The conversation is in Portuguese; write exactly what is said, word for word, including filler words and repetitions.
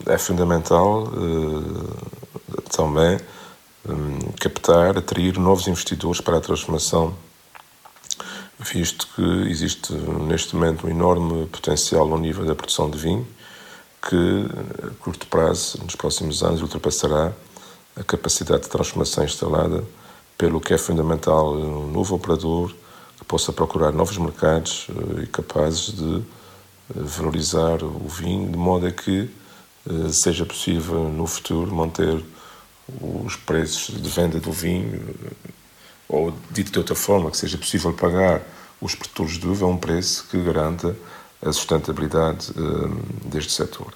é fundamental uh, também um, captar, atrair novos investidores para a transformação, visto que existe neste momento um enorme potencial no nível da produção de vinho, que a curto prazo, nos próximos anos, ultrapassará a capacidade de transformação instalada, pelo que é fundamental um novo operador que possa procurar novos mercados uh, e capazes de valorizar o vinho, de modo a que uh, seja possível no futuro manter os preços de venda do vinho, ou dito de outra forma, que seja possível pagar os produtores de uva a um preço que garanta a sustentabilidade uh, deste setor.